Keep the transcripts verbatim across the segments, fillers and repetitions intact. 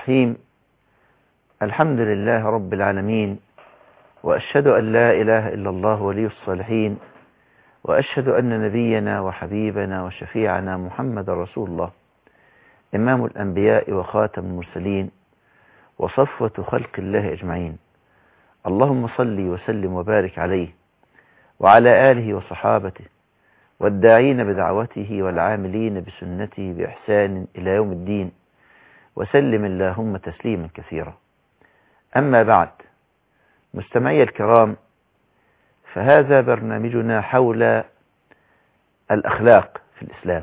الرحيم. الحمد لله رب العالمين، وأشهد أن لا إله إلا الله ولي الصالحين، وأشهد أن نبينا وحبيبنا وشفيعنا محمد رسول الله، إمام الأنبياء وخاتم المرسلين وصفوة خلق الله أجمعين. اللهم صل وسلم وبارك عليه وعلى آله وصحابته والداعين بدعوته والعاملين بسنته بإحسان إلى يوم الدين، وسلم اللهم تسليما كثيرا. أما بعد، مستمعي الكرام، فهذا برنامجنا حول الأخلاق في الإسلام،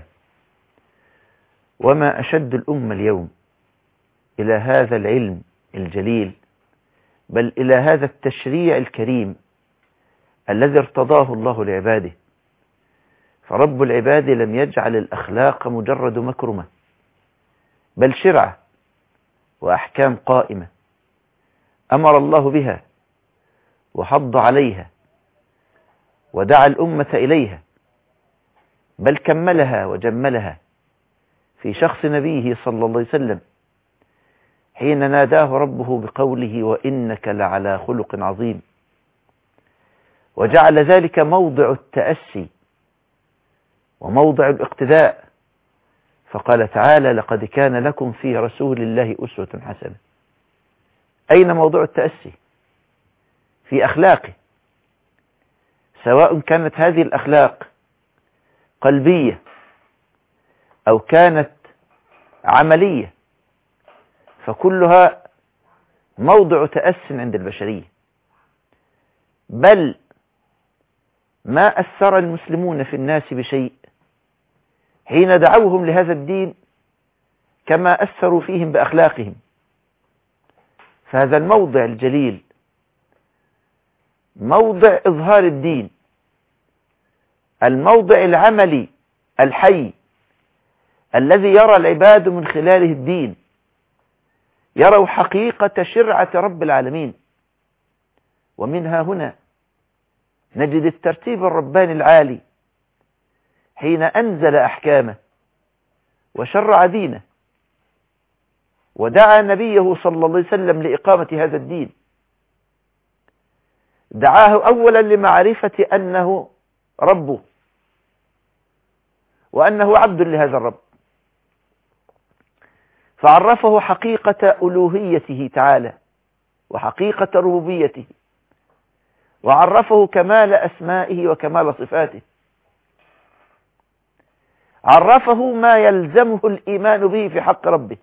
وما أشد الأمة اليوم إلى هذا العلم الجليل، بل إلى هذا التشريع الكريم الذي ارتضاه الله لعباده. فرب العباد لم يجعل الأخلاق مجرد مكرمة، بل شرعة وأحكام قائمة أمر الله بها وحض عليها ودعا الأمة إليها، بل كملها وجملها في شخص نبيه صلى الله عليه وسلم حين ناداه ربه بقوله: وإنك لعلى خلق عظيم، وجعل ذلك موضع التأسي وموضع الاقتداء، فقال تعالى: لقد كان لكم في رسول الله أسوة حسنة. أين موضوع التأسي؟ في أخلاقه، سواء كانت هذه الأخلاق قلبية أو كانت عملية، فكلها موضع تأس عند البشرية. بل ما أثر المسلمون في الناس بشيء حين دعوهم لهذا الدين كما أثروا فيهم بأخلاقهم. فهذا الموضع الجليل موضع إظهار الدين، الموضع العملي الحي الذي يرى العباد من خلاله الدين، يروا حقيقة شرعة رب العالمين. ومنها هنا نجد الترتيب الرباني العالي حين أنزل أحكامه وشرع دينه ودعا نبيه صلى الله عليه وسلم لإقامة هذا الدين. دعاه أولا لمعرفة أنه ربه وأنه عبد لهذا الرب، فعرفه حقيقة ألوهيته تعالى وحقيقة ربوبيته، وعرفه كمال أسمائه وكمال صفاته، عرفه ما يلزمه الإيمان به في حق ربه،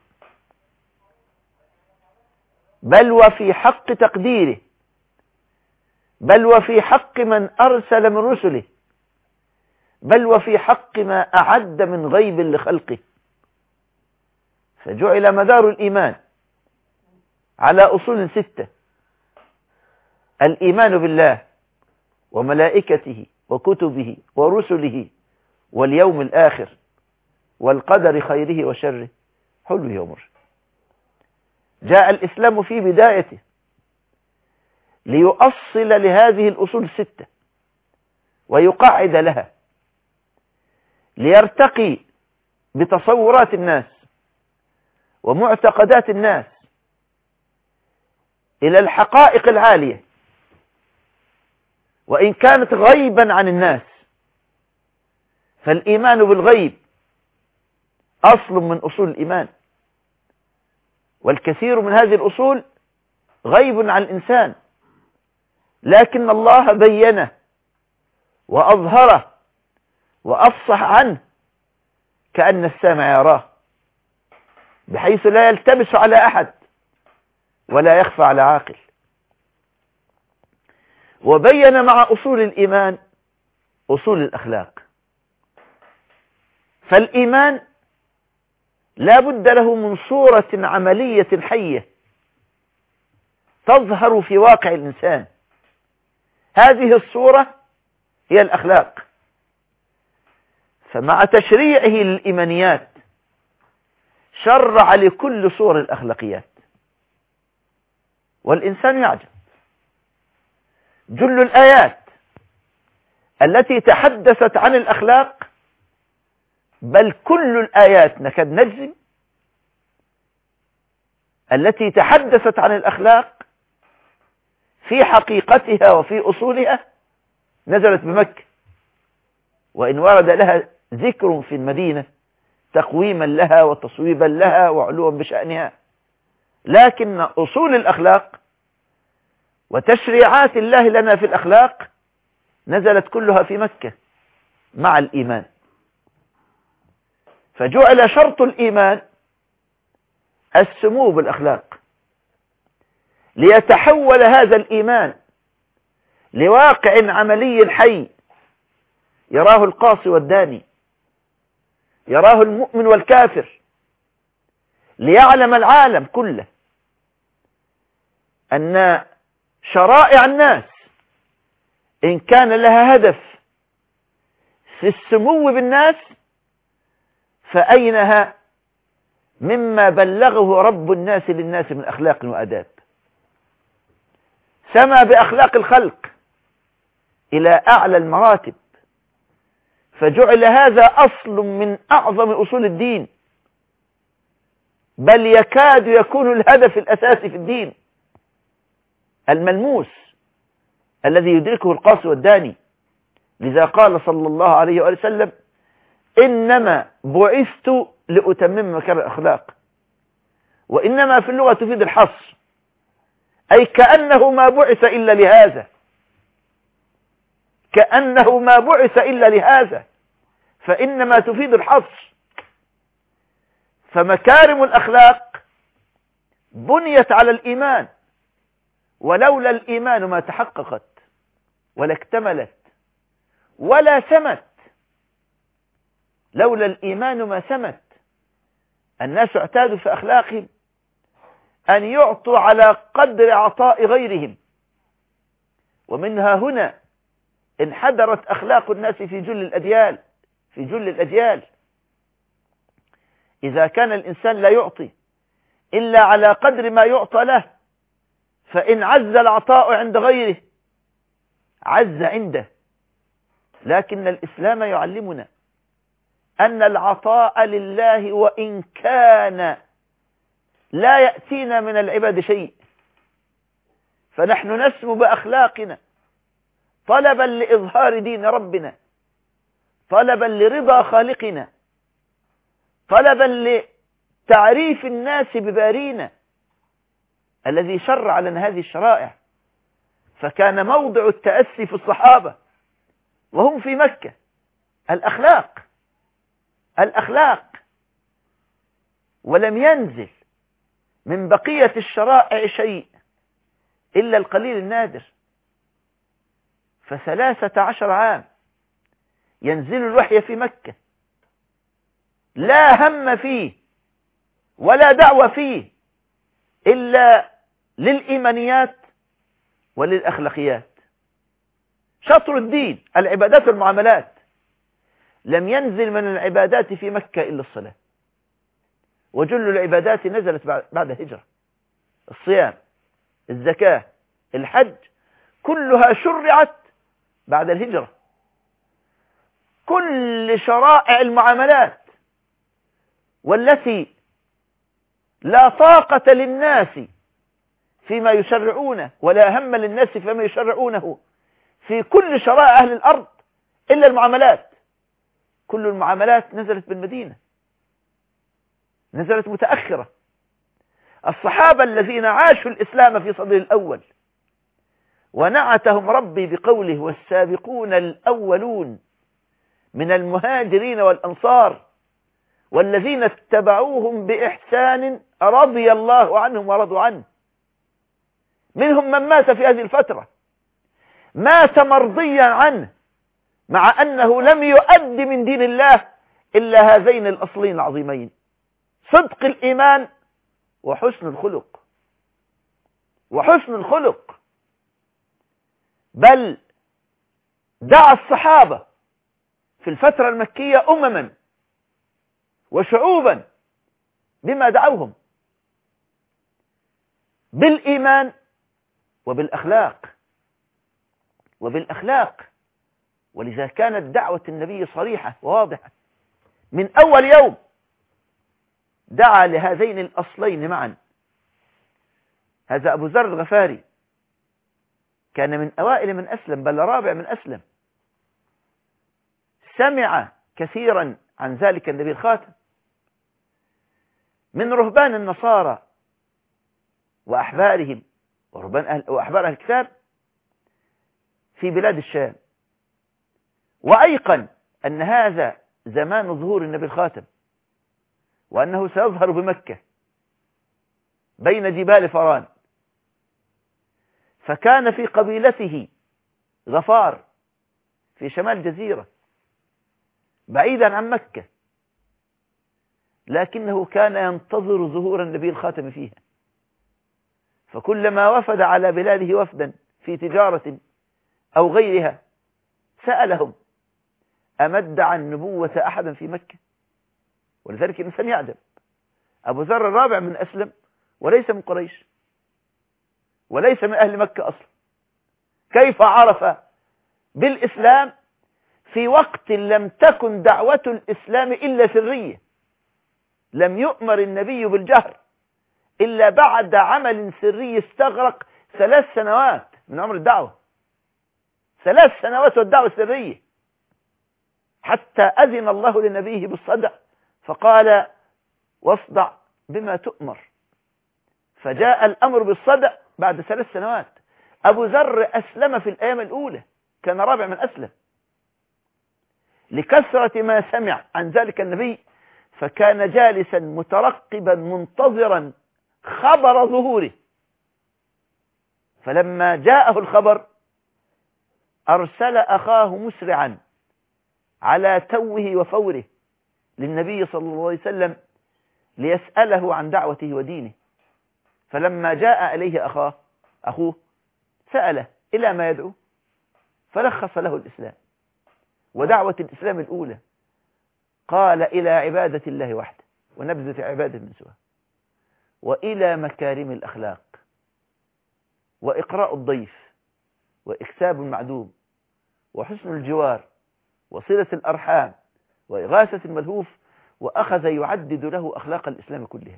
بل وفي حق تقديره، بل وفي حق من أرسل من رسله، بل وفي حق ما أعد من غيب لخلقه. فجعل مدار الإيمان على أصول ستة: الإيمان بالله وملائكته وكتبه ورسله واليوم الآخر والقدر خيره وشره حلوه ومره. جاء الإسلام في بدايته ليؤصل لهذه الأصول الستة ويقعد لها، ليرتقي بتصورات الناس ومعتقدات الناس إلى الحقائق العالية، وإن كانت غيبا عن الناس. فالإيمان بالغيب أصل من أصول الإيمان، والكثير من هذه الأصول غيب عن الإنسان، لكن الله بينه وأظهره وأفصح عنه كأن السامع يراه، بحيث لا يلتبس على أحد ولا يخفى على عاقل. وبين مع أصول الإيمان أصول الأخلاق. فالإيمان لا بد له من صورة عملية حية تظهر في واقع الإنسان. هذه الصورة هي الأخلاق. فمع تشريعه للإيمانيات شرع لكل صور الأخلاقيات. والإنسان يعجب، جل الآيات التي تحدثت عن الأخلاق، بل كل الآيات نكاد نجزم التي تحدثت عن الأخلاق في حقيقتها وفي أصولها نزلت بمكة، وإن ورد لها ذكر في المدينة تقويما لها وتصويبا لها وعلوا بشأنها، لكن أصول الأخلاق وتشريعات الله لنا في الأخلاق نزلت كلها في مكة مع الإيمان. فجعل شرط الإيمان السمو بالأخلاق، ليتحول هذا الإيمان لواقع عملي حي يراه القاصي والداني، يراه المؤمن والكافر، ليعلم العالم كله أن شرائع الناس إن كان لها هدف في السمو بالناس فأينها مما بلغه رب الناس للناس من أخلاق وأداب. سمى بأخلاق الخلق إلى أعلى المراتب، فجعل هذا أصل من أعظم أصول الدين، بل يكاد يكون الهدف الأساسي في الدين الملموس الذي يدركه القاصي والداني. لذا قال صلى الله عليه وآله وسلم: إنما بعثت لأتمم مكارم الأخلاق. وإنما في اللغة تفيد الحصر، أي كأنه ما بعث إلا لهذا، كأنه ما بعث إلا لهذا، فإنما تفيد الحصر. فمكارم الأخلاق بنيت على الإيمان، ولولا الإيمان ما تحققت ولا اكتملت ولا سمت. لولا الإيمان ما سمت. الناس اعتادوا في أخلاقهم أن يعطوا على قدر عطاء غيرهم، ومنها هنا انحدرت أخلاق الناس في جل الأديال في جل الأجيال. إذا كان الإنسان لا يعطي إلا على قدر ما يعطى له، فإن عز العطاء عند غيره عز عنده. لكن الإسلام يعلمنا أن العطاء لله، وإن كان لا يأتينا من العباد شيء، فنحن نسمو بأخلاقنا طلبا لإظهار دين ربنا، طلبا لرضا خالقنا، طلبا لتعريف الناس ببارينا الذي شرع لنا هذه الشرائع. فكان موضع التأسي في الصحابة وهم في مكة الأخلاق الأخلاق ولم ينزل من بقية الشرائع شيء إلا القليل النادر. فثلاثة عشر عام ينزل الوحي في مكة، لا هم فيه ولا دعوة فيه إلا للإيمانيات وللأخلاقيات. شطر الدين العبادات والمعاملات. لم ينزل من العبادات في مكة إلا الصلاة، وجل العبادات نزلت بعد الهجرة. الصيام، الزكاة، الحج، كلها شرعت بعد الهجرة. كل شرائع المعاملات والتي لا طاقة للناس فيما يشرعونه ولا هم للناس فيما يشرعونه في كل شرائع أهل الأرض إلا المعاملات. كل المعاملات نزلت بالمدينة، نزلت متأخرة. الصحابة الذين عاشوا الإسلام في صدر الأول ونعتهم ربي بقوله: والسابقون الأولون من المهاجرين والأنصار والذين اتبعوهم بإحسان رضي الله عنهم ورضوا عنه. منهم من مات في هذه الفترة، مات مرضيا عنه، مع أنه لم يؤد من دين الله إلا هذين الأصلين العظيمين: صدق الإيمان وحسن الخلق وحسن الخلق. بل دعا الصحابة في الفترة المكية أمما وشعوبا بما دعوهم بالإيمان وبالأخلاق وبالأخلاق ولذا كانت دعوة النبي صريحة وواضحة من أول يوم. دعا لهذين الأصلين معا: هذا أبو ذر الغفاري كان من أوائل من أسلم، بل رابع من أسلم، سمع كثيرا عن ذلك النبي الخاتم من رهبان النصارى وأحبارهم ورهبان أهل وأحبار أهل الكتاب في بلاد الشام، وأيقن أن هذا زمان ظهور النبي الخاتم، وأنه سيظهر بمكة بين جبال فران. فكان في قبيلته غفار في شمال جزيرة بعيدا عن مكة، لكنه كان ينتظر ظهور النبي الخاتم فيها، فكلما وفد على بلاده وفدا في تجارة أو غيرها سألهم أمد عن نبوة أحدا في مكة؟ ولذلك الإنسان يعجب، أبو ذر الرابع من أسلم وليس من قريش وليس من أهل مكة أصلا، كيف عرف بالإسلام في وقت لم تكن دعوة الإسلام إلا سرية؟ لم يؤمر النبي بالجهر إلا بعد عمل سري استغرق ثلاث سنوات من عمر الدعوة، ثلاث سنوات والدعوة السرية، حتى أذن الله لنبيه بالصدع فقال واصدع بما تؤمر، فجاء الأمر بالصدع بعد ثلاث سنوات. أبو ذر أسلم في الأيام الأولى، كان رابع من أسلم لكثرة ما سمع عن ذلك النبي، فكان جالسا مترقبا منتظرا خبر ظهوره. فلما جاءه الخبر أرسل أخاه مسرعا على توه وفوره للنبي صلى الله عليه وسلم ليسأله عن دعوته ودينه. فلما جاء إليه أخاه أخوه سأله إلى ما يدعو، فلخص له الإسلام ودعوة الإسلام الأولى، قال إلى عبادة الله وحده ونبذ عباده من سواه، وإلى مكارم الأخلاق، وإقراء الضيف، وإكساب المعدوم، وحسن الجوار، وصلة الأرحام، وإغاثة الملهوف، وأخذ يعدد له أخلاق الإسلام كلها.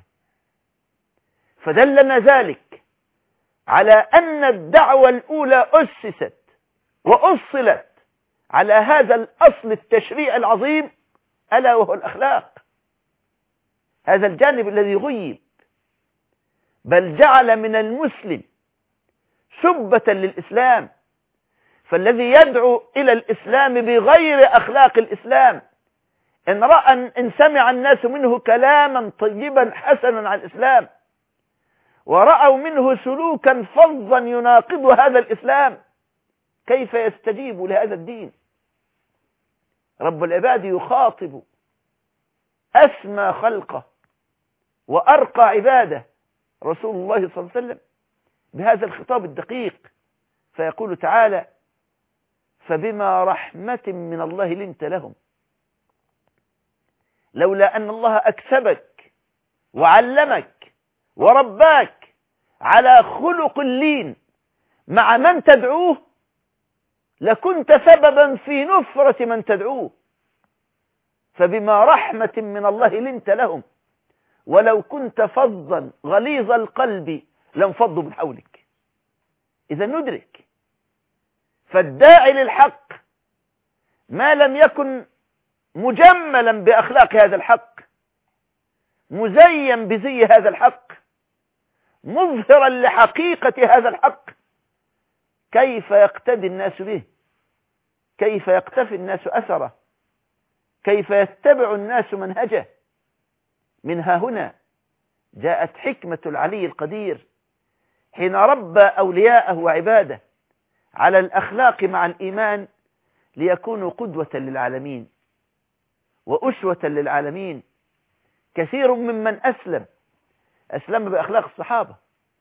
فدلنا ذلك على أن الدعوة الأولى أسست وأصلت على هذا الأصل التشريع العظيم، ألا وهو الأخلاق. هذا الجانب الذي غيب، بل جعل من المسلم سبة للإسلام. فالذي يدعو إلى الإسلام بغير أخلاق الإسلام، إن رأى إن سمع الناس منه كلاما طيبا حسنا عن الإسلام، ورأوا منه سلوكا فظا يناقض هذا الإسلام، كيف يستجيب لهذا الدين؟ رب العباد يخاطب أسمى خلقه وأرقى عباده رسول الله صلى الله عليه وسلم بهذا الخطاب الدقيق، فيقول تعالى: فبما رحمة من الله لنت لهم، لولا أن الله أكسبك وعلمك ورباك على خلق اللين مع من تدعوه لكنت سببا في نفرة من تدعوه. فبما رحمة من الله لنت لهم، ولو كنت فظا غليظ القلب لانفضوا من حولك. إذا ندرك، فالداعي للحق ما لم يكن مجملا بأخلاق هذا الحق، مزين بزي هذا الحق، مظهرا لحقيقة هذا الحق، كيف يقتدي الناس به؟ كيف يقتفي الناس أثره؟ كيف يتبع الناس منهجه؟ منها هنا جاءت حكمة العلي القدير حين ربى أولياءه وعباده على الأخلاق مع الإيمان، ليكونوا قدوة للعالمين وأسوة للعالمين. كثير ممن أسلم أسلم بأخلاق الصحابة،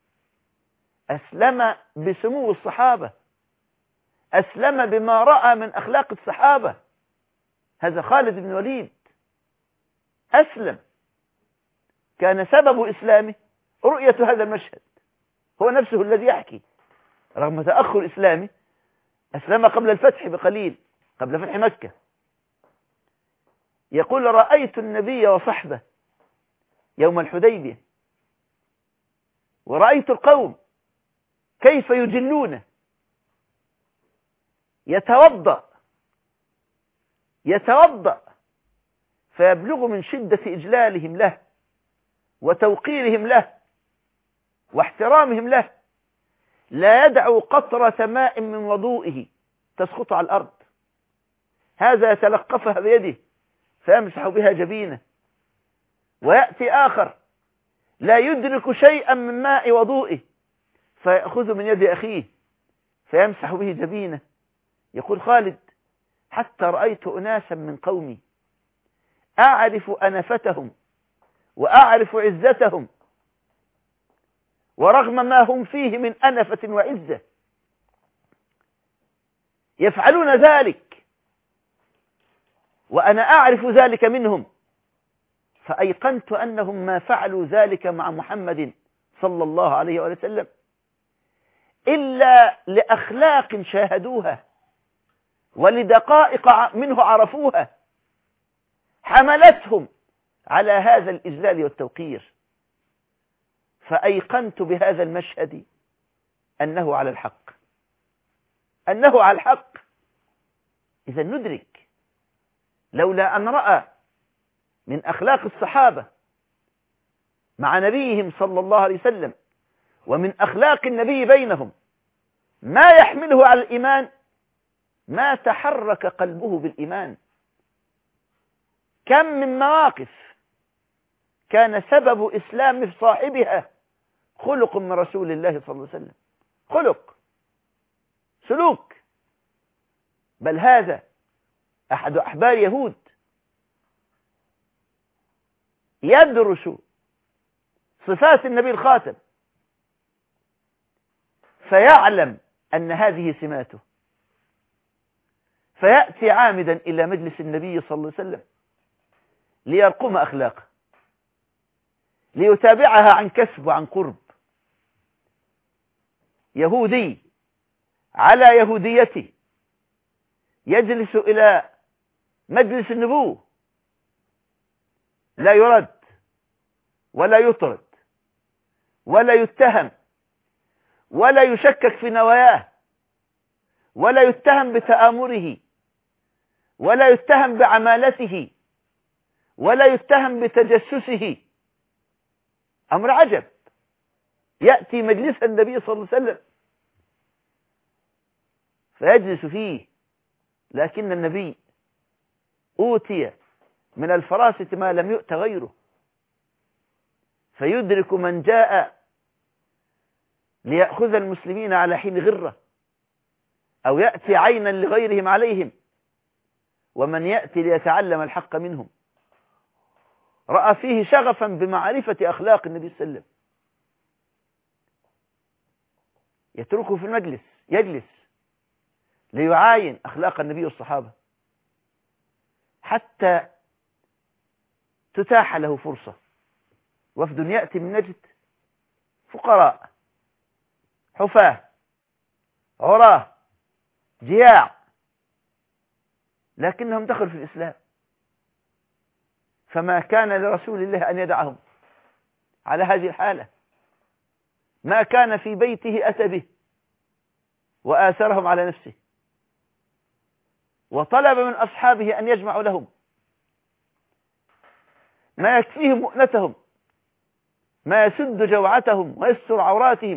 أسلم بسمو الصحابة، أسلم بما رأى من أخلاق الصحابة. هذا خالد بن الوليد أسلم، كان سبب إسلامه رؤية هذا المشهد، هو نفسه الذي يحكي رغم تأخر إسلامه أسلم قبل الفتح بقليل، قبل فتح مكة. يقول: رأيت النبي وصحبه يوم الحديبية، ورأيت القوم كيف يجلونه، يتوضأ يتوضأ فيبلغ من شدة إجلالهم له وتوقيرهم له واحترامهم له لا يدع قطرة ماء من وضوئه تسقط على الأرض، هذا يتلقفها بيده فيمسح بها جبينه، ويأتي آخر لا يدرك شيئا من ماء وضوئه فيأخذ من يد أخيه فيمسح به جبينه. يقول خالد: حتى رأيت أناسا من قومي أعرف أنفتهم وأعرف عزتهم، ورغم ما هم فيه من أنفة وعزة يفعلون ذلك وأنا أعرف ذلك منهم، فأيقنت أنهم ما فعلوا ذلك مع محمد صلى الله عليه وسلم إلا لأخلاق شاهدوها ولدقائق منه عرفوها حملتهم على هذا الإجلال والتوقير، فأيقنت بهذا المشهد أنه على الحق أنه على الحق. إذا ندرك لولا أن رأى من أخلاق الصحابة مع نبيهم صلى الله عليه وسلم ومن أخلاق النبي بينهم ما يحمله على الإيمان ما تحرك قلبه بالإيمان. كم من مواقف كان سبب إسلام صاحبها خلق من رسول الله صلى الله عليه وسلم، خلق سلوك. بل هذا أحد أحبار يهود يدرس صفات النبي الخاتم فيعلم أن هذه سماته، فيأتي عامدا إلى مجلس النبي صلى الله عليه وسلم ليرقم أخلاقه، ليتابعها عن كسب وعن قرب. يهودي على يهوديته يجلس إلى مجلس النبوة لا يرد ولا يطرد ولا يتهم ولا يشكك في نواياه ولا يتهم بتآمره ولا يتهم بعمالته ولا يتهم بتجسسه. أمر عجب. يأتي مجلس النبي صلى الله عليه وسلم فيجلس فيه، لكن النبي أوتي من الفراسة ما لم يؤت غيره، فيدرك من جاء ليأخذ المسلمين على حين غرة أو يأتي عينا لغيرهم عليهم، ومن يأتي ليتعلم الحق منهم. رأى فيه شغفا بمعرفة أخلاق النبي صلى الله عليه وسلم، يتركه في المجلس يجلس ليعاين أخلاق النبي والصحابة حتى تتاح له فرصة. وفد يأتي من نجد فقراء حفاة عراه جياع، لكنهم دخلوا في الإسلام، فما كان لرسول الله أن يدعهم على هذه الحالة. ما كان في بيته أتى به وآثرهم على نفسه، وطلب من أصحابه أن يجمعوا لهم ما يكفيهم مؤنتهم، ما يسد جوعتهم ويستر عوراتهم،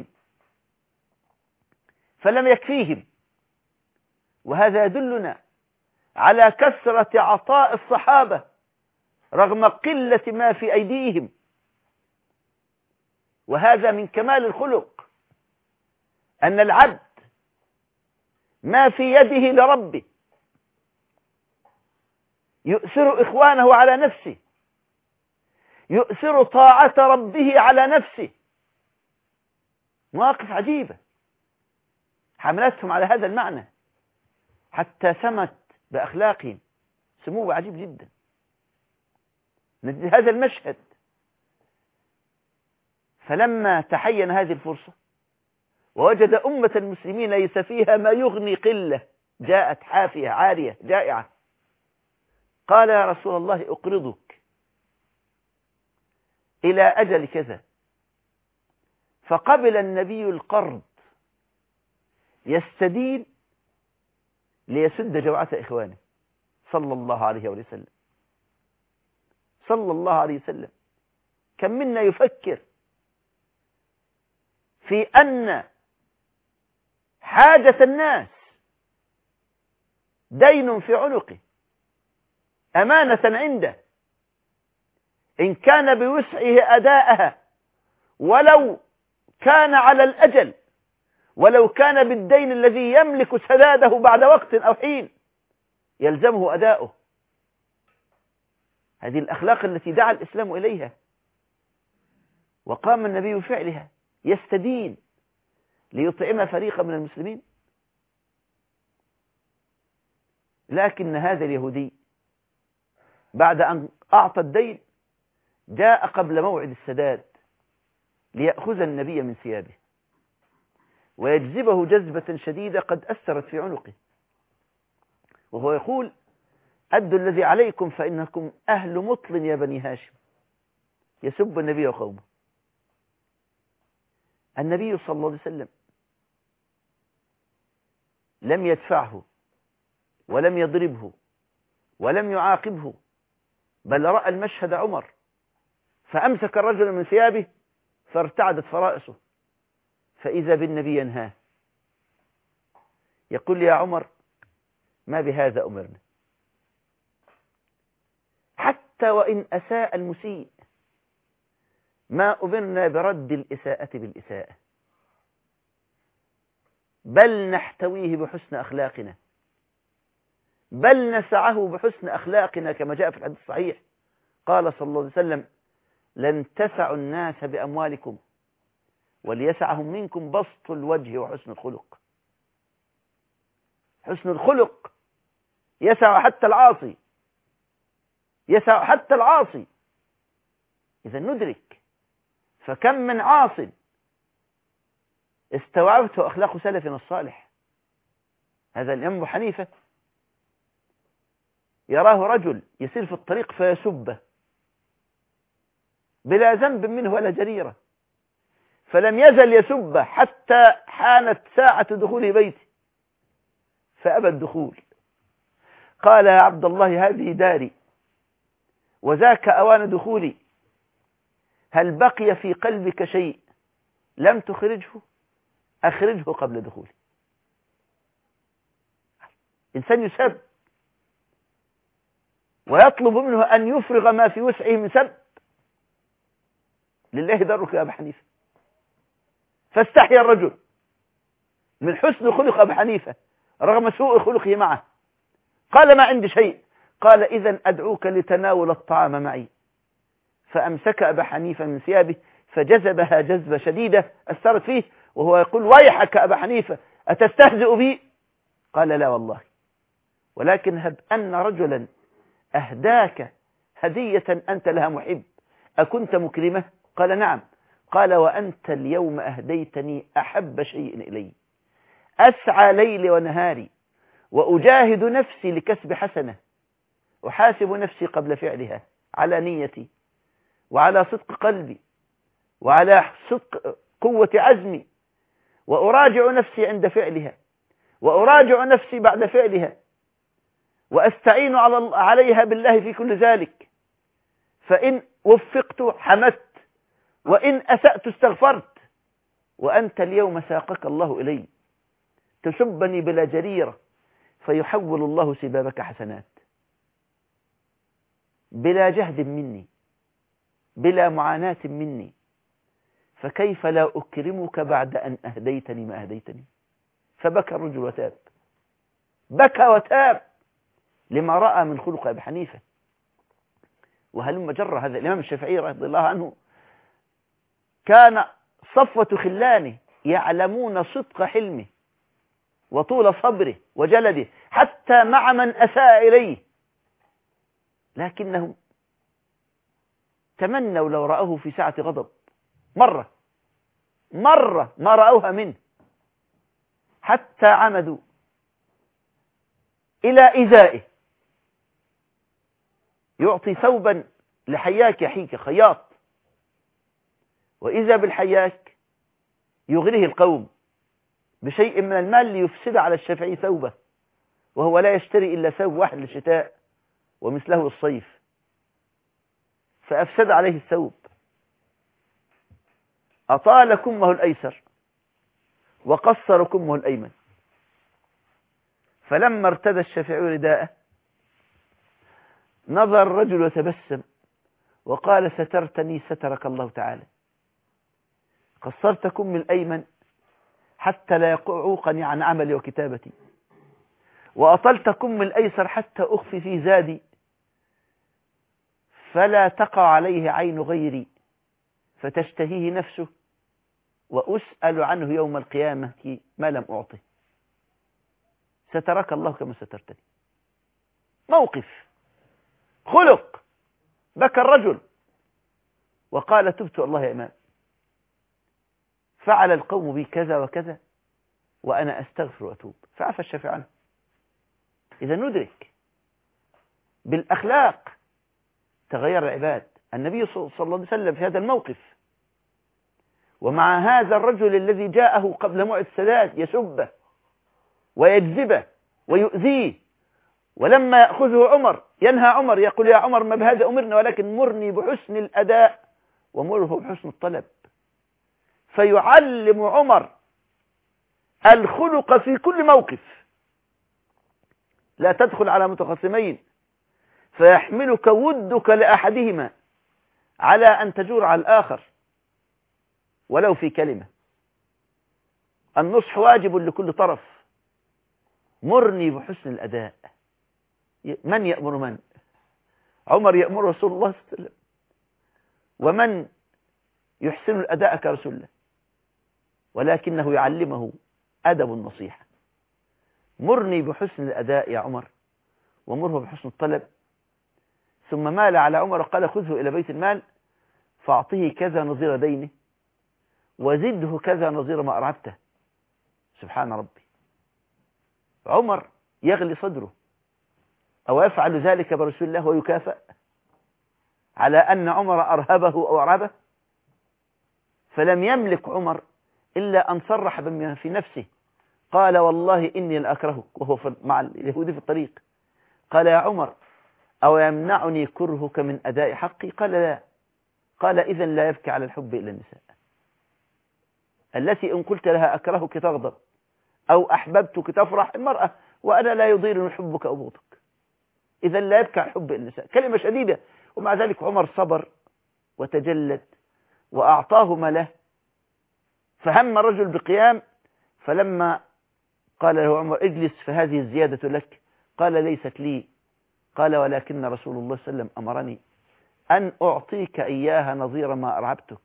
فلم يكفيهم. وهذا يدلنا على كثرة عطاء الصحابة رغم قلة ما في أيديهم، وهذا من كمال الخلق أن العبد ما في يده لربه يؤثر إخوانه على نفسه، يؤثر طاعة ربه على نفسه. مواقف عجيبة حملتهم على هذا المعنى حتى سمت بأخلاقهم سمو عجيب جدا. هذا المشهد فلما تحين هذه الفرصة ووجد أمة المسلمين ليس فيها ما يغني قلة، جاءت حافية عارية جائعة، قال: يا رسول الله أقرضك إلى أجل كذا. فقبل النبي القرض يستدين ليسد جوعة إخوانه صلى الله عليه وسلم. صلى الله عليه وسلم كم منا يفكر في أن حاجة الناس دين في عنقه، أمانة عنده، إن كان بوسعه أداءها ولو كان على الأجل، ولو كان بالدين الذي يملك سداده بعد وقت أو حين يلزمه أداؤه. هذه الأخلاق التي دعا الإسلام إليها وقام النبي بفعلها، يستدين ليطعم فريقا من المسلمين. لكن هذا اليهودي بعد أن أعطى الدين جاء قبل موعد السداد ليأخذ النبي من ثيابه ويجذبه جذبة شديدة قد أثرت في عنقه، وهو يقول: أدوا الذي عليكم فإنكم أهل مطل يا بني هاشم. يسب النبي وقومه. النبي صلى الله عليه وسلم لم يدفعه ولم يضربه ولم يعاقبه، بل رأى المشهد عمر فأمسك الرجل من ثيابه فارتعدت فرائصه، فإذا بالنبي ينهاه يقول: يا عمر ما بهذا أمرنا، حتى وإن أساء المسيء ما أمرنا برد الإساءة بالإساءة، بل نحتويه بحسن أخلاقنا، بل نسعه بحسن أخلاقنا، كما جاء في الحديث الصحيح قال صلى الله عليه وسلم: لن تسعوا الناس بأموالكم وليسعهم منكم بسط الوجه وحسن الخلق. حسن الخلق يسع حتى العاصي، يسع حتى العاصي. إذا ندرك فكم من عاص استوعبته أخلاق سلفنا الصالح. هذا الإمام أبو حنيفة يراه رجل يسير في الطريق فيسبه بلا ذنب منه ولا جريرة، فلم يزل يسبه حتى حانت ساعة دخول بيته فأبى الدخول. قال: يا عبد الله هذه داري وذاك أوان دخولي، هل بقي في قلبك شيء لم تخرجه؟ أخرجه قبل دخولي. إنسان يسب ويطلب منه أن يفرغ ما في وسعه من سب، لله درك يا أبا حنيفة. فاستحيا الرجل من حسن خلق أبا حنيفة رغم سوء خلقه معه، قال: ما عندي شيء. قال: إذن أدعوك لتناول الطعام معي. فأمسك أبا حنيفة من ثيابه فجذبها جذبة شديدة أثرت فيه، وهو يقول: ويحك أبا حنيفة أتستهزئ بي؟ قال: لا والله، ولكن هب أن رجلا أهداك هدية أنت لها محب أكنت مكرمة؟ قال: نعم. قال: وأنت اليوم أهديتني أحب شيء إلي، أسعى ليلي ونهاري وأجاهد نفسي لكسب حسنة، أحاسب نفسي قبل فعلها على نيتي وعلى صدق قلبي وعلى صدق قوة عزمي، وأراجع نفسي عند فعلها وأراجع نفسي بعد فعلها، وأستعين على عليها بالله في كل ذلك، فإن وفقت حمدت وإن أسأت استغفرت، وأنت اليوم ساقك الله إلي تسبني بلا جريرة فيحول الله سبابك حسنات، بلا جهد مني بلا معاناة مني، فكيف لا أكرمك بعد أن أهديتني ما أهديتني؟ فبكى الرجل وتاب، بكى وتاب لما رأى من خلق أبي حنيفة. وهلم جرى هذا الإمام الشافعي رضي الله عنه كان صفوة خلانه يعلمون صدق حلمه وطول صبره وجلده حتى مع من أساء إليه، لكنهم تمنوا لو رأوه في ساعة غضب مرة مرة ما رأوها منه، حتى عمدوا إلى إزائه، يعطي ثوبا لحياك يحيك خياط، وإذا بالحياك يغريه القوم بشيء من المال ليفسد على الشافعي ثوبه، وهو لا يشتري إلا ثوب واحد للشتاء ومثله للصيف، فأفسد عليه الثوب. أطال كمه الأيسر وقصر كمه الأيمن، فلما ارتدى الشافعي رداءه نظر الرجل وتبسم وقال: سترتني سترك الله تعالى، قصرت كم الأيمن حتى لا يعوقني عن عملي وكتابتي، وأطلت كم الأيسر حتى أخفي في زادي فلا تقع عليه عين غيري فتشتهيه نفسه وأسأل عنه يوم القيامة ما لم أعطه. سترك الله كما سترتني. موقف، خلق. بكى الرجل وقال: تبت الله يا إمام، فعل القوم بي كذا وكذا وأنا أستغفر وأتوب، فعفى الشافعي عنه. إذا ندرك بالأخلاق تغير العباد. النبي صلى الله عليه وسلم في هذا الموقف ومع هذا الرجل الذي جاءه قبل موعد السداد يسبه ويجذبه ويؤذيه، ولما يأخذه عمر ينهى عمر، يقول: يا عمر ما بهذا أمرنا، ولكن مرني بحسن الأداء ومره بحسن الطلب. فيعلم عمر الخلق في كل موقف. لا تدخل على متخاصمين فيحملك ودك لأحدهما على أن تجور على الآخر ولو في كلمة. النصح واجب لكل طرف. مرني بحسن الأداء. من يأمر من؟ عمر يأمر رسول الله صلى الله عليه وسلم، ومن يحسن الأداء كرسول الله، ولكنه يعلمه أدب النصيحة. مرني بحسن الأداء يا عمر ومره بحسن الطلب. ثم مال على عمر وقال: خذه إلى بيت المال فأعطيه كذا نظير دينه وزده كذا نظير ما أرعبته. سبحان ربي. عمر يغلي صدره، أو يفعل ذلك برسول الله ويكافأ على أن عمر أرهبه أو أرعبه؟ فلم يملك عمر إلا أن صرح بما في نفسه، قال: والله إني لأكرهك، وهو مع اليهود في الطريق. قال: يا عمر أو يمنعني كرهك من أداء حقي؟ قال: لا. قال: إذن لا يبكي على الحب إلا النساء، التي إن قلت لها أكرهك تغضب أو أحببتك تفرح. المرأة وأنا لا يضيرني حبك أو بغضك، إذن لا يبكي على الحب إلا النساء. كلمة شديدة، ومع ذلك عمر صبر وتجلد وأعطاه ما له. فهم الرجل بقيام، فلما قال له عمر: اجلس فهذه الزيادة لك، قال: ليست لي. قال: ولكن رسول الله صلى الله عليه وسلم أمرني أن أعطيك إياها نظير ما أرعبتك.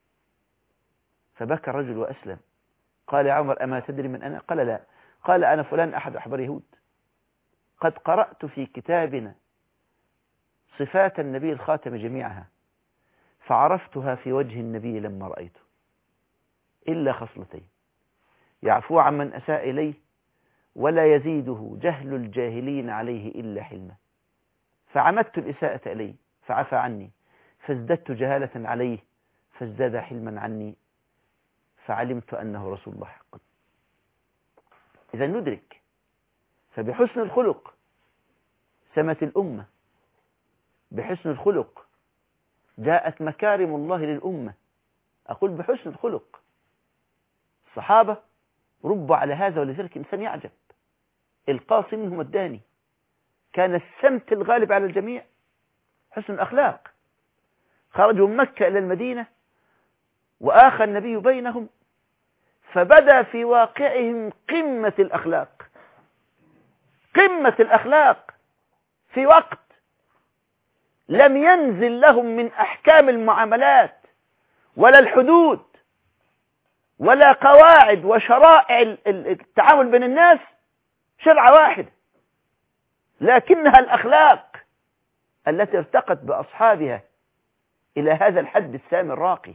فبكى الرجل وأسلم. قال: يا عمر أما تدري من أنا؟ قال: لا. قال: أنا فلان أحد أحبار يهود، قد قرأت في كتابنا صفات النبي الخاتم جميعها، فعرفتها في وجه النبي لما رأيته إلا خصلتين: يعفو عمن أساء إليه ولا يزيده جهل الجاهلين عليه إلا حلما. فعمدت الإساءة إليه فعفى عني، فازددت جهالة عليه فازداد حلما عني، فعلمت أنه رسول الله حقا. إذا ندرك. فبحسن الخلق سمت الأمة، بحسن الخلق جاءت مكارم الله للأمة. أقول بحسن الخلق. الصحابة ربوا على هذا، ولذلك إنسان يعجب. القاصي منهم الداني، كان السمت الغالب على الجميع حسن الأخلاق. خرجوا من مكة إلى المدينة وآخى النبي بينهم، فبدا في واقعهم قمة الأخلاق، قمة الأخلاق في وقت لم ينزل لهم من أحكام المعاملات ولا الحدود ولا قواعد وشرائع التعامل بين الناس شرعة واحدة، لكنها الأخلاق التي ارتقت بأصحابها إلى هذا الحد السامي الراقي.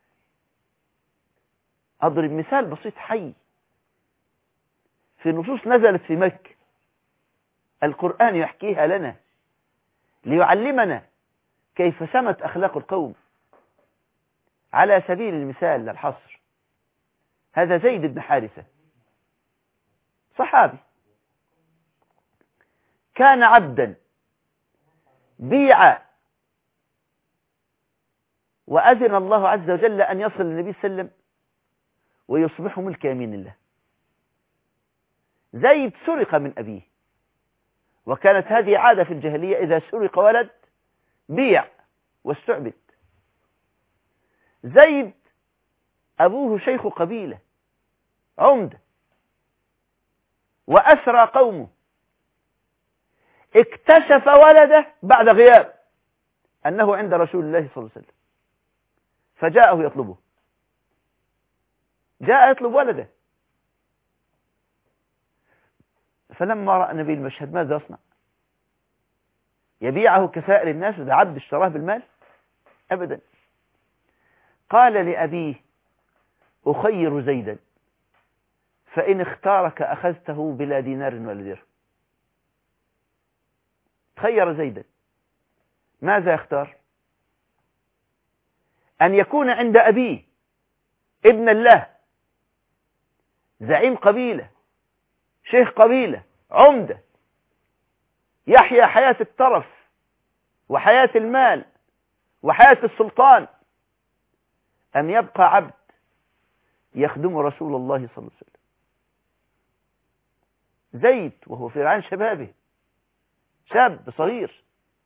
أضرب مثال بسيط حي في نصوص نزلت في مكة، القرآن يحكيها لنا ليعلمنا كيف سمت أخلاق القوم. على سبيل المثال للحصر، هذا زيد بن حارثة صحابي كان عبدا بيع وأذن الله عز وجل أن يصل النبي صلى الله عليه وسلم ويصبح ملك يمين الله. زيد سرق من أبيه، وكانت هذه عادة في الجاهلية، إذا سرق ولد بيع واستعبد. زيد أبوه شيخ قبيلة عمدة وأسرى قومه، اكتشف ولده بعد غياب أنه عند رسول الله صلى الله عليه وسلم، فجاءه يطلبه، جاء يطلب ولده. فلما رأى النبي المشهد ماذا يصنع؟ يبيعه كسائر الناس؟ ده عبد اشتراه بالمال؟ أبدا. قال لأبيه أخير زيدا فإن اختارك أخذته بلا دينار ولا درهم. خير زيدا، ماذا يختار؟ أن يكون عند أبيه ابن الله، زعيم قبيلة، شيخ قبيلة، عمدة، يحيا حياة الترف وحياة المال وحياة السلطان، أم يبقى عبد يخدم رسول الله صلى الله عليه وسلم. زيد وهو في رعان شبابه، شاب صغير،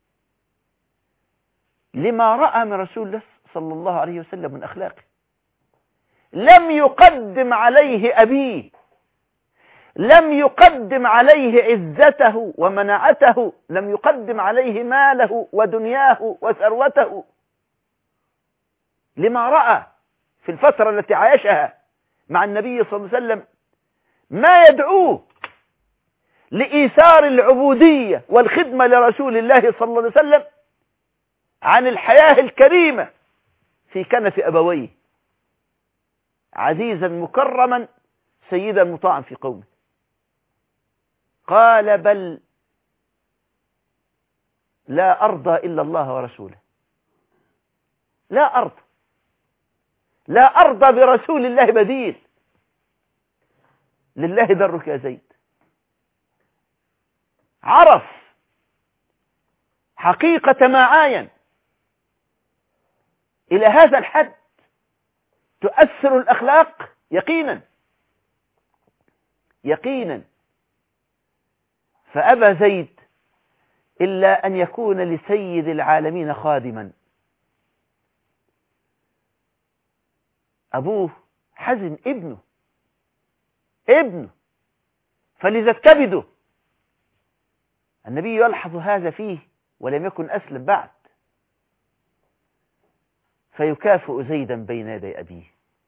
لما رأى من رسول الله صلى الله عليه وسلم من أخلاقه، لم يقدم عليه أبيه، لم يقدم عليه عزته ومناعته، لم يقدم عليه ماله ودنياه وثروته، لما رأى في الفترة التي عايشها مع النبي صلى الله عليه وسلم ما يدعوه لإيثار العبودية والخدمة لرسول الله صلى الله عليه وسلم عن الحياة الكريمة في كنف أبويه، عزيزا مكرما سيدا مطاعا في قومه. قال بل لا أرضى إلا الله ورسوله، لا أرضى، لا أرضى برسول الله بديل، لله درك يا زيد. عرف حقيقة ما عاين، إلى هذا الحد تؤثر الأخلاق يقينا يقينا. فأبى زيد إلا أن يكون لسيد العالمين خادما. أبوه حزن ابنه ابنه فلذا كبده. النبي يلحظ هذا فيه ولم يكن أسلم بعد، فيكافئ زيدا بين يدي أبيه،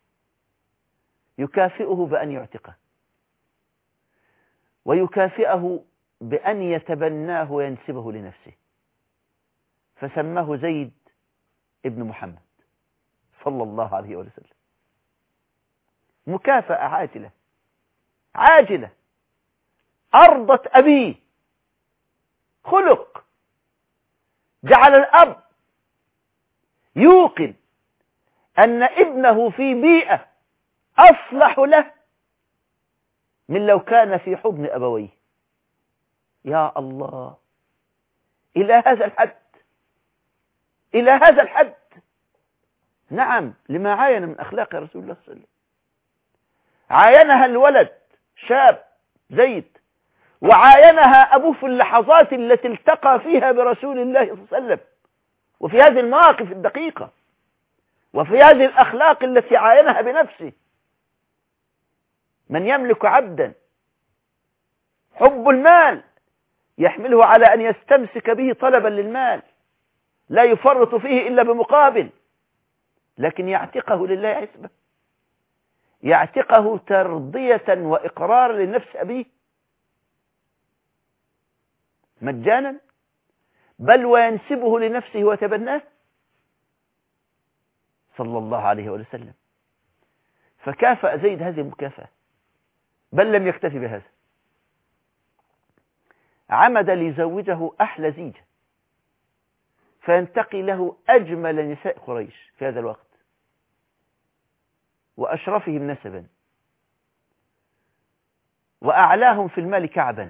يكافئه بأن يعتقه، ويكافئه بأن يتبناه وينسبه لنفسه، فسماه زيد ابن محمد صلى الله عليه وسلم. مكافأة عاجلة عاجلة أرضت أبيه، خلق جعل الأب يوقن أن ابنه في بيئة أصلح له من لو كان في حضن أبويه. يا الله، إلى هذا الحد، إلى هذا الحد. نعم، لما عاين من أخلاق رسول الله صلى الله عليه وسلم. عاينها الولد شاب زيد، وعاينها أبوه في اللحظات التي التقى فيها برسول الله صلى الله عليه وسلم، وفي هذه المواقف الدقيقة، وفي هذه الأخلاق التي عاينها بنفسه. من يملك عبدا حب المال يحمله على أن يستمسك به طلبا للمال، لا يفرط فيه إلا بمقابل، لكن يعتقه لله عسبة، يعتقه ترضية وإقرار لنفس أبيه مجانا، بل وينسبه لنفسه وتبناه صلى الله عليه وسلم. فكافأ زيد هذه المكافأة، بل لم يكتفي بهذا، عمد ليزوجه أحلى زيجة فينتقي له أجمل نساء قريش في هذا الوقت وأشرفهم نسبا وأعلاهم في المال كعبا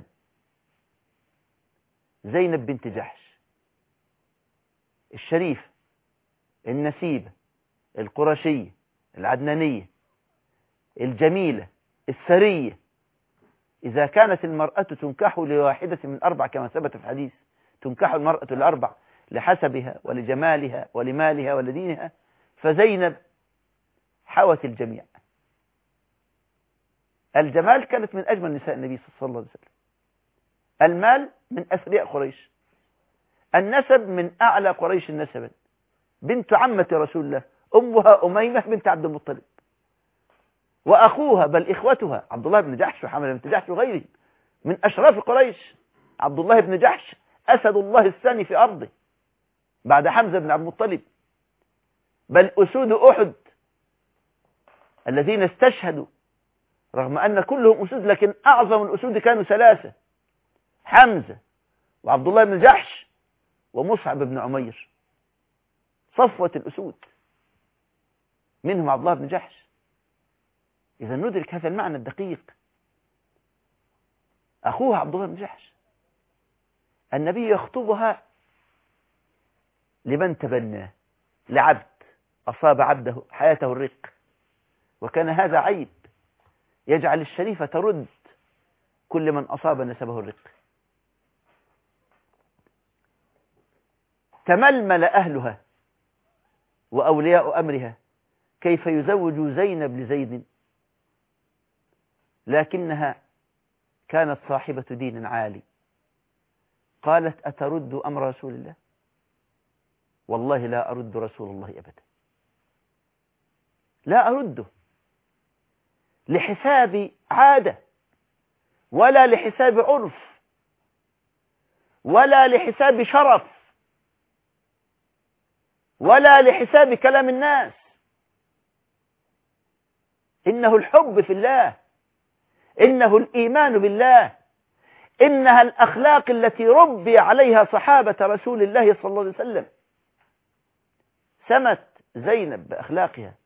زينب بنت جحش الشريفة النسيبة القرشية العدنانية الجميلة الثرية. إذا كانت المرأة تنكح لواحدة من أربع كما ثبت في الحديث، تنكح المرأة لأربع لحسبها ولجمالها ولمالها ولدينها، فزينب حوت الجميع. الجمال كانت من أجمل نساء النبي صلى الله عليه وسلم، المال من أثرياء قريش، النسب من أعلى قريش نسبا، بنت عمة رسول الله أمها أميمة بنت عبد المطلب، وأخوها بل إخوتها عبد الله بن جحش وحملة بنت جحش وغيره من أشراف قريش. عبد الله بن جحش أسد الله الثاني في أرضه بعد حمزة بن عبد المطلب، بل أسود أحد الذين استشهدوا رغم أن كلهم أسود لكن أعظم الأسود كانوا ثلاثة: حمزة وعبد الله بن جحش ومصعب بن عمير، صفوة الأسود، منهم عبد الله بن جحش. إذا ندرك هذا المعنى الدقيق. أخوها عبد الله بن جحش النبي يخطبها لمن تبناه، لعبد أصاب عبده حياته الرق، وكان هذا عيب يجعل الشريفة ترد كل من أصاب نسبه الرق. تململ أهلها وأولياء أمرها كيف يزوج زينب لزيد، لكنها كانت صاحبة دين عالي، قالت: أترد أمر رسول الله؟ والله لا أرد رسول الله أبدا، لا أرده لحساب عادة ولا لحساب عرف ولا لحساب شرف ولا لحساب كلام الناس، إنه الحب في الله، إنه الإيمان بالله، إنها الأخلاق التي ربي عليها صحابة رسول الله صلى الله عليه وسلم. سمت زينب بأخلاقها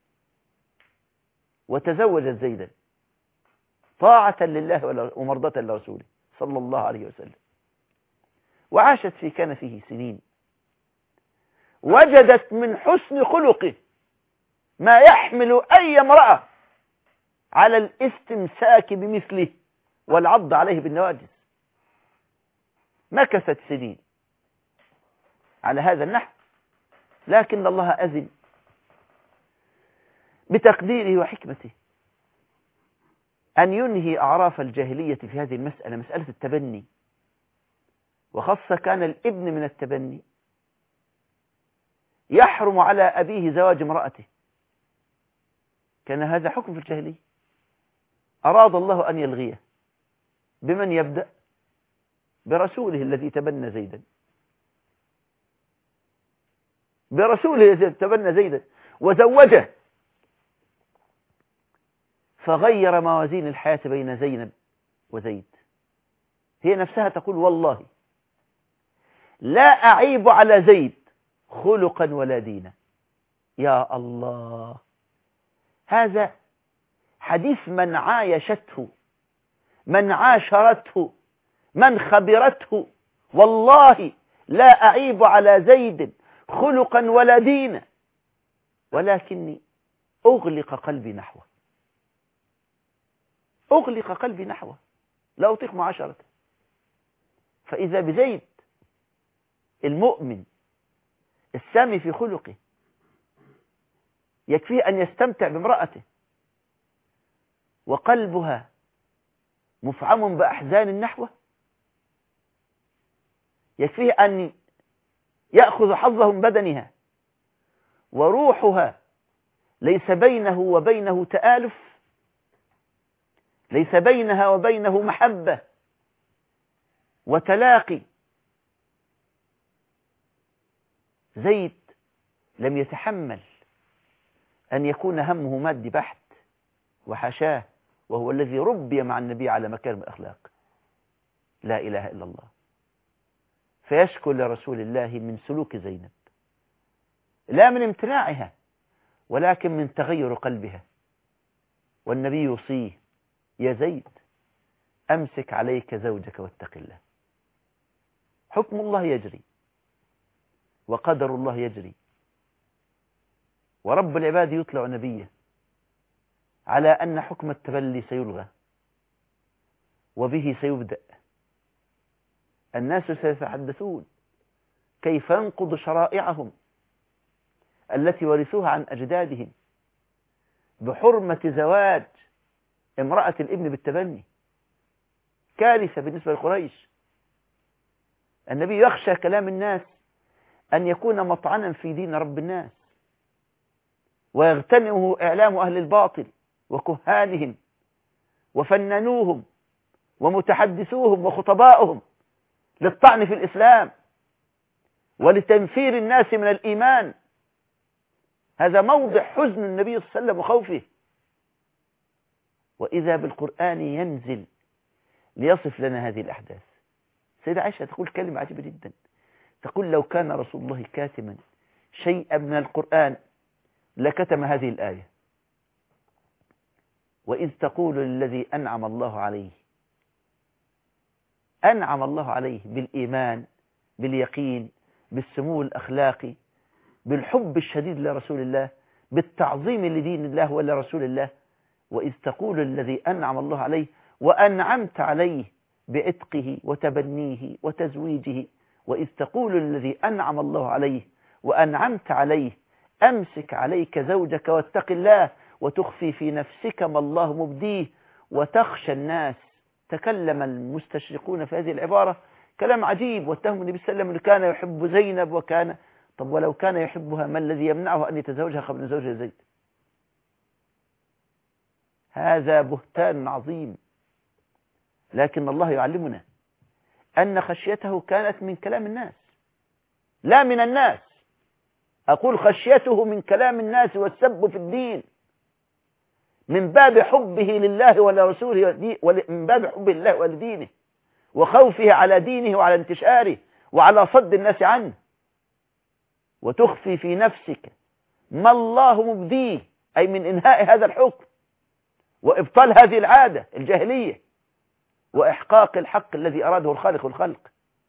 وتزوجت زيدا طاعة لله ومرضاة لرسوله صلى الله عليه وسلم، وعاشت في كنفه سنين، وجدت من حسن خلقه ما يحمل أي امرأة على الاستمساك بمثله والعض عليه بالنواجذ. مكثت سنين على هذا النحو، لكن الله أذن بتقديره وحكمته أن ينهي أعراف الجاهلية في هذه المسألة، مسألة التبني، وخاصة كان الابن من التبني يحرم على أبيه زواج امرأته، كان هذا حكم في الجاهلية، أراد الله أن يلغيه. بمن يبدأ؟ برسوله الذي تبنى زيدا، برسوله الذي تبنى زيدا وزوجه، فغير موازين الحياة بين زينب وزيد. هي نفسها تقول: والله لا أعيب على زيد خلقا ولا دينا. يا الله، هذا حديث من عايشته، من عاشرته، من خبرته. والله لا أعيب على زيد خلقا ولا دينا، ولكني أغلق قلبي نحوه، أغلق قلبي نحوه، لا أطيق معاشرته. فإذا بزيد المؤمن السامي في خلقه يكفيه أن يستمتع بامرأته وقلبها مفعم بأحزان نحوه، يكفيه أن يأخذ حظه من بدنها وروحها ليس بينه وبينه تآلف، ليس بينها وبينه محبة وتلاقي. زيد لم يتحمل أن يكون همه مادي بحت، وحشاه، وهو الذي ربي مع النبي على مكارم الأخلاق. لا إله إلا الله. فيشكو لرسول الله من سلوك زينب، لا من امتناعها ولكن من تغير قلبها. والنبي يوصيه: يا زيد أمسك عليك زوجك واتق الله. حكم الله يجري وقدر الله يجري، ورب العباد يطلع نبيه على أن حكم التبلي سيلغى وبه سيبدأ. الناس سيتحدثون كيف ينقض شرائعهم التي ورثوها عن أجدادهم بحرمة زواج امرأة الابن بالتبني. كارثة بالنسبة لقريش. النبي يخشى كلام الناس أن يكون مطعنا في دين رب الناس، ويغتنمه إعلام أهل الباطل وكهانهم وفننوهم ومتحدثوهم وخطباؤهم للطعن في الإسلام ولتنفير الناس من الإيمان. هذا موضع حزن النبي صلى الله عليه وسلم وخوفه. وإذا بالقرآن ينزل ليصف لنا هذه الأحداث. سيدة عائشة تقول كلمة عجيبة جدا، تقول لو كان رسول الله كاتما شيئا من القرآن لكتم هذه الآية. وإذ تقول للذي أنعم الله عليه، أنعم الله عليه بالإيمان باليقين بالسمو الأخلاقي بالحب الشديد لرسول الله بالتعظيم لدين الله ولرسول الله. وإذ تقول الذي أنعم الله عليه وأنعمت عليه بعتقه وتبنيه وتزويجه، وإذ تقول الذي أنعم الله عليه وأنعمت عليه أمسك عليك زوجك واتق الله وتخفي في نفسك ما الله مبديه وتخشى الناس. تكلم المستشرقون في هذه العبارة كلام عجيب، واتهموا النبي صلى الله عليه وسلم كان يحب زينب وكان، طب ولو كان يحبها ما الذي يمنعه أن يتزوجها قبل زوجها زيد؟ هذا بهتان عظيم. لكن الله يعلمنا أن خشيته كانت من كلام الناس لا من الناس. أقول خشيته من كلام الناس والسب في الدين من باب حبه لله ولرسوله، من باب حبه لله ولدينه وخوفه على دينه وعلى انتشاره وعلى صد الناس عنه. وتخفي في نفسك ما الله مبديه، أي من إنهاء هذا الحكم وإبطال هذه العادة الجاهلية وإحقاق الحق الذي أراده الخالق الخلق.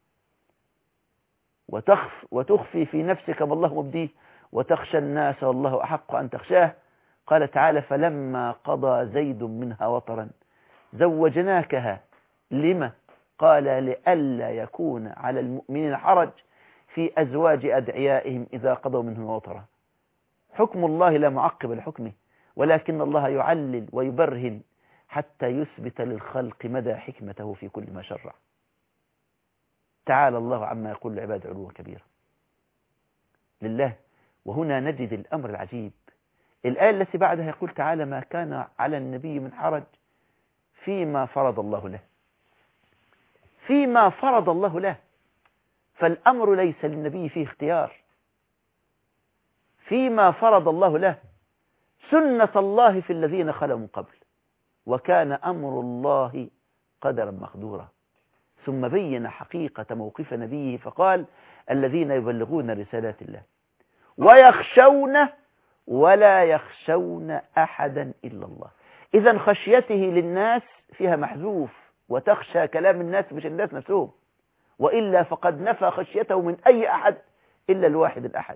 وتخف وتخفي في نفسك ما الله مبديه وتخشى الناس والله أحق أن تخشاه. قال تعالى فلما قضى زيد منها وطرا زوجناكها. لما؟ قال لئلا يكون على المؤمنين حرج في أزواج أدعيائهم إذا قضوا منه وطرا. حكم الله لا معقب لحكمه، ولكن الله يعلل ويبرهن حتى يثبت للخلق مدى حكمته في كل ما شرع. تعالى الله عما يقول العباد علوا كبيرا لله. وهنا نجد الأمر العجيب. الآية التي بعدها يقول تعالى ما كان على النبي من حرج فيما فرض الله له. فيما فرض الله له، فالأمر ليس للنبي فيه اختيار. فيما فرض الله له، سنة الله في الذين خلوا من قبل، وكان أمر الله قدرا مقدورا. ثم بين حقيقة موقف نبيه فقال الذين يبلغون رسالات الله ويخشونه ولا يخشون أحدا إلا الله. إذن خشيته للناس فيها محذوف، وتخشى كلام الناس مش الناس نفسهم، وإلا فقد نفى خشيته من أي أحد إلا الواحد الأحد.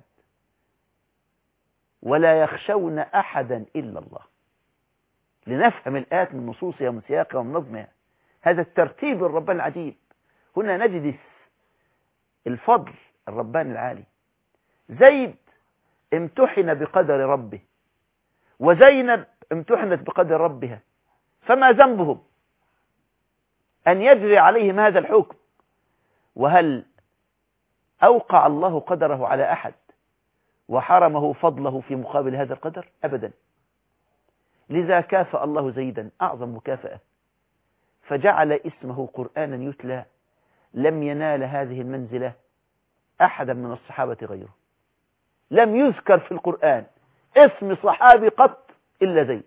ولا يخشون أحدا إلا الله. لنفهم الآيات من نصوصها ومن سياقها ومن نظمها. هذا الترتيب الرباني العجيب. هنا نجد الفضل الرباني العالي. زيد امتحن بقدر ربه، وزينب امتحنت بقدر ربها، فما ذنبهم أن يجري عليهم هذا الحكم؟ وهل أوقع الله قدره على أحد وحرمه فضله في مقابل هذا القدر؟ أبدا. لذا كافأ الله زيدا أعظم مكافأة، فجعل اسمه قرآنا يتلى. لم ينال هذه المنزلة أحدا من الصحابة غيره. لم يذكر في القرآن اسم صحابي قط إلا زيد.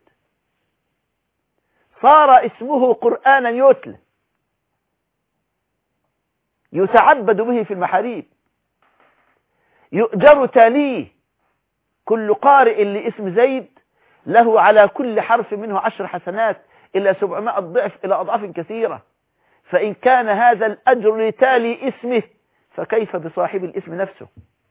صار اسمه قرآنا يتلى يتعبد به في المحاريب، يؤجر تاليه. كل قارئ لاسم زيد له على كل حرف منه عشر حسنات إلى سبعمائة ضعف إلى أضعاف كثيرة. فإن كان هذا الأجر لتالي اسمه فكيف بصاحب الاسم نفسه؟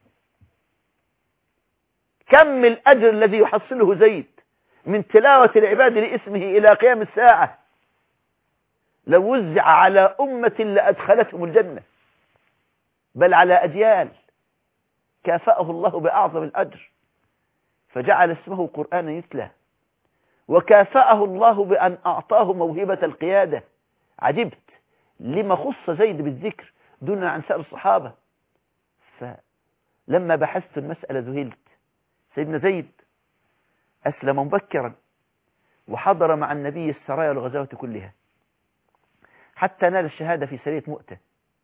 كم الأجر الذي يحصله زيد من تلاوة العباد لاسمه إلى قيام الساعة لو وزع على أمة لأدخلتهم الجنة، بل على أجيال. كافأه الله بأعظم الأجر فجعل اسمه قرآنا يتلى، وكافأه الله بأن أعطاه موهبة القيادة. عجبت لما خص زيد بالذكر دون عن سائر الصحابة. فلما بحثت المسألة ذهلت. سيدنا زيد أسلم مبكرا وحضر مع النبي السرايا والغزوات كلها حتى نال الشهادة في سرية مؤتة.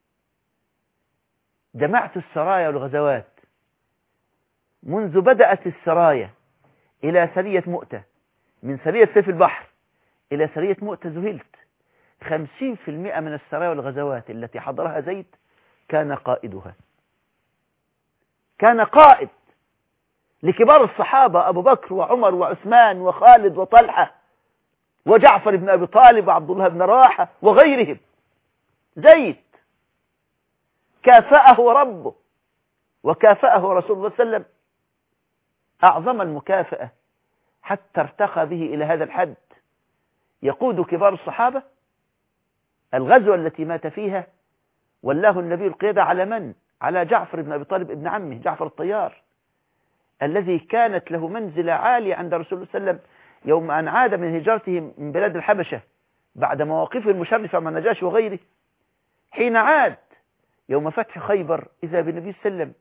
جمعت السرايا والغزوات منذ بدأت السرايا إلى سرية مؤتة، من سرية سيف البحر إلى سرية مؤتة ذهلت. خمسين في المئة من السرايا والغزوات التي حضرها زيد كان قائدها، كان قائد لكبار الصحابة أبو بكر وعمر وعثمان وخالد وطلحة وجعفر بن أبي طالب وعبد الله بن رواحة وغيرهم. زيد كافأه ربه وكافأه رسول الله صلى الله عليه وسلم أعظم المكافأة حتى ارتقى به إلى هذا الحد. يقود كبار الصحابة الغزوة التي مات فيها ولاه النبي القيادة على من؟ على جعفر بن أبي طالب ابن عمه جعفر الطيار، الذي كانت له منزلة عالية عند رسول الله صلى الله عليه وسلم يوم أن عاد من هجرته من بلاد الحبشة بعد مواقفه المشرفة مع النجاشي وغيره. حين عاد يوم فتح خيبر إذا بالنبي صلى الله عليه وسلم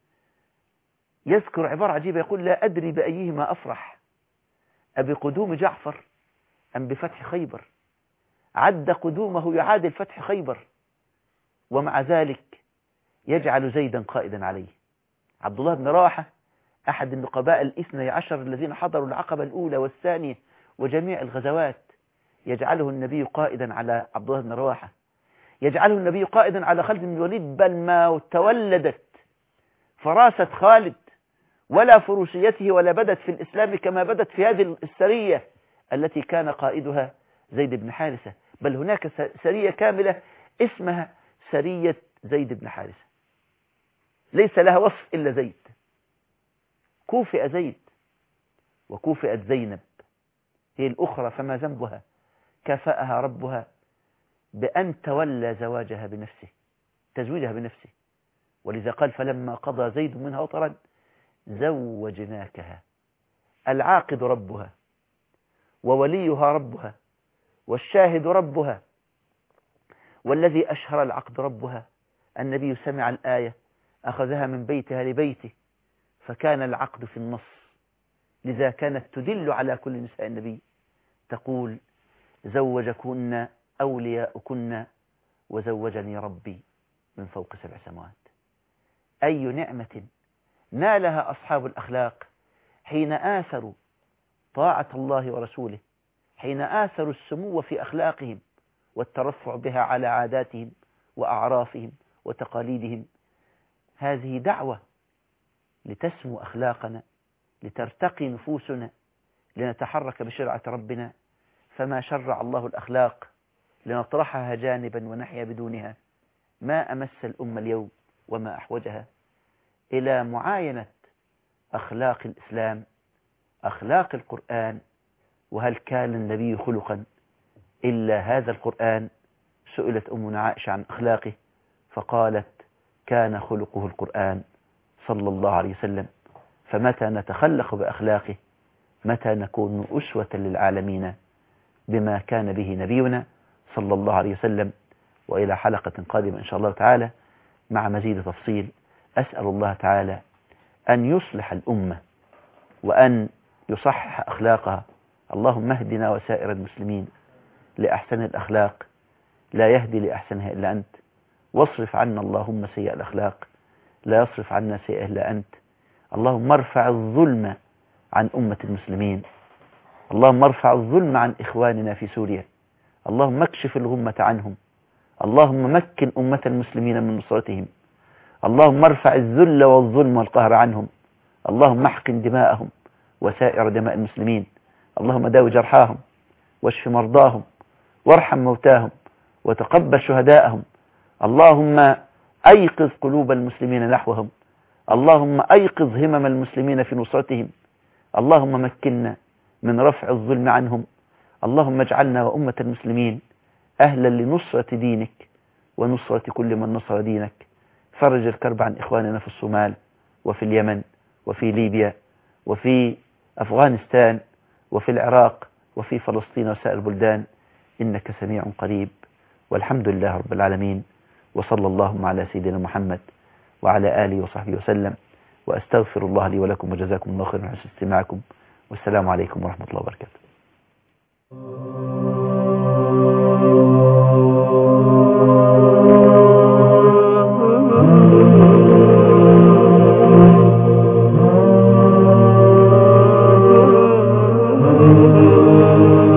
يذكر عبارة عجيبة يقول: لا أدري بأيهما أفرح، أبقدوم جعفر أم بفتح خيبر؟ عد قدومه يعادل فتح خيبر، ومع ذلك يجعل زيدا قائدا عليه. عبد الله بن رواحة أحد النقباء الاثني عشر الذين حضروا العقبة الأولى والثانية وجميع الغزوات، يجعله النبي قائدا على عبد الله بن رواحة، يجعله النبي قائدا على خالد بن الوليد، بل ما تولدت فراسة خالد ولا فروسيته ولا بدت في الإسلام كما بدت في هذه السرية التي كان قائدها زيد بن حارثة. بل هناك سرية كاملة اسمها سرية زيد بن حارثة، ليس لها وصف إلا زيد. كوفئ زيد وكوفئت زينب هي الأخرى، فما ذنبها؟ كافأها ربها بأن تولى زواجها بنفسه، تزويجها بنفسه. ولذا قال: فلما قضى زيد منها وطرا زوجناكها. العاقد ربها ووليها ربها والشاهد ربها والذي أشهر العقد ربها. النبي سمع الآية أخذها من بيتها لبيته فكان العقد في النص، لذا كانت تدل على كل نساء النبي تقول: زوجكن أولياؤكن وزوجني ربي من فوق سبع سماوات. أي نعمة نالها أصحاب الأخلاق حين آثروا طاعة الله ورسوله، حين آثروا السمو في أخلاقهم والترفع بها على عاداتهم وأعرافهم وتقاليدهم. هذه دعوة لتسمو أخلاقنا، لترتقي نفوسنا، لنتحرك بشرعة ربنا. فما شرع الله الأخلاق لنطرحها جانبا ونحيا بدونها. ما أمس الأمة اليوم وما أحوجها إلى معاينة أخلاق الإسلام، أخلاق القرآن. وهل كان النبي خلقا إلا هذا القرآن؟ سئلت أمنا عائشة عن أخلاقه فقالت: كان خلقه القرآن صلى الله عليه وسلم. فمتى نتخلق بأخلاقه؟ متى نكون أسوة للعالمين بما كان به نبينا صلى الله عليه وسلم؟ وإلى حلقة قادمة إن شاء الله تعالى مع مزيد تفصيل. أسأل الله تعالى أن يصلح الأمة وأن يصحح أخلاقها. اللهم اهدنا وسائر المسلمين لأحسن الأخلاق، لا يهدي لأحسنها إلا أنت. واصرف عنا اللهم سيئ الأخلاق، لا يصرف عنا سيئه إلا أنت. اللهم ارفع الظلم عن أمة المسلمين، اللهم ارفع الظلم عن إخواننا في سوريا، اللهم اكشف الغمة عنهم، اللهم مكن أمة المسلمين من نصرتهم، اللهم ارفع الذل والظلم والقهر عنهم، اللهم احقن دماءهم وسائر دماء المسلمين، اللهم داوي جرحاهم واشف مرضاهم وارحم موتاهم وتقبل شهداءهم. اللهم أيقظ قلوب المسلمين نحوهم، اللهم أيقظ همم المسلمين في نصرتهم، اللهم مكننا من رفع الظلم عنهم، اللهم اجعلنا وأمة المسلمين أهلا لنصرة دينك ونصرة كل من نصر دينك. فرج الكرب عن إخواننا في الصومال وفي اليمن وفي ليبيا وفي أفغانستان وفي العراق وفي فلسطين وسائر البلدان، إنك سميع قريب، والحمد لله رب العالمين. وصلى اللهم على سيدنا محمد وعلى آله وصحبه وسلم، وأستغفر الله لي ولكم وجزاكم الله خيرا على استماعكم، والسلام عليكم ورحمة الله وبركاته. Oh